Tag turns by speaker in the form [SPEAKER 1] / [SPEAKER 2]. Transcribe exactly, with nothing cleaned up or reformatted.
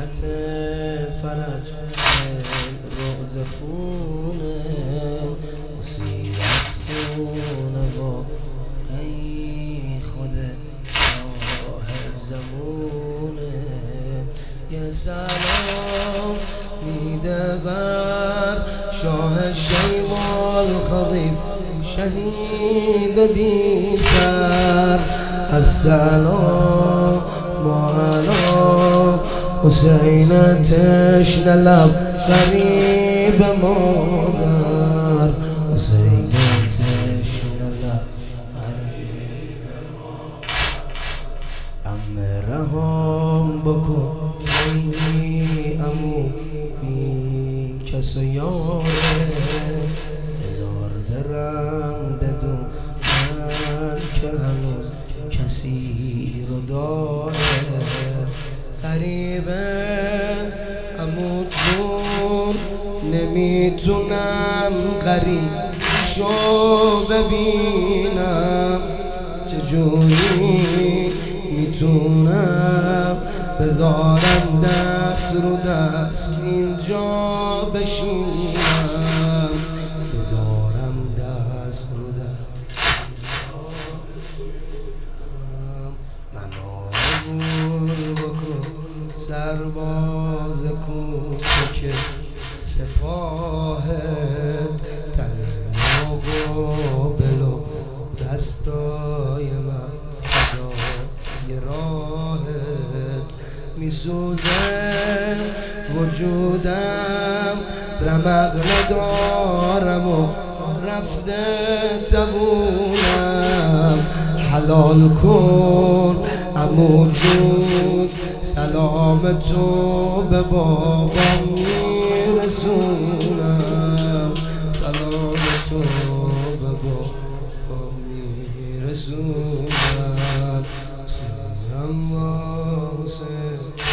[SPEAKER 1] وسیلت فرج روز خونه وسیلت خونه با ای خود صاحب زمونه یه سلام میده بر شاه شیمال خضیب شهید بی سر السلام علی حسین تشنه لب غریب مادر حسین تشنه لب غریب ام رهام بکن ای امو بی کس و یاره هزار درم بدو من که هنوز کسی رو داره قریبه امو جون نمیتونم قریب شو ببینم چجوری میتونم بذارم دست رو دست اینجا بشینم بذارم دست رو دست منو عبور بکن سرباز کوچک سپاهت تنها و بلو دستای من فدای راهت میسوزه وجودم رمق ندارم و رفته تبونم حلال کن عمو جون سلام تو به بابام میرسونم سلام تو به بابام میرسونم سلام حسین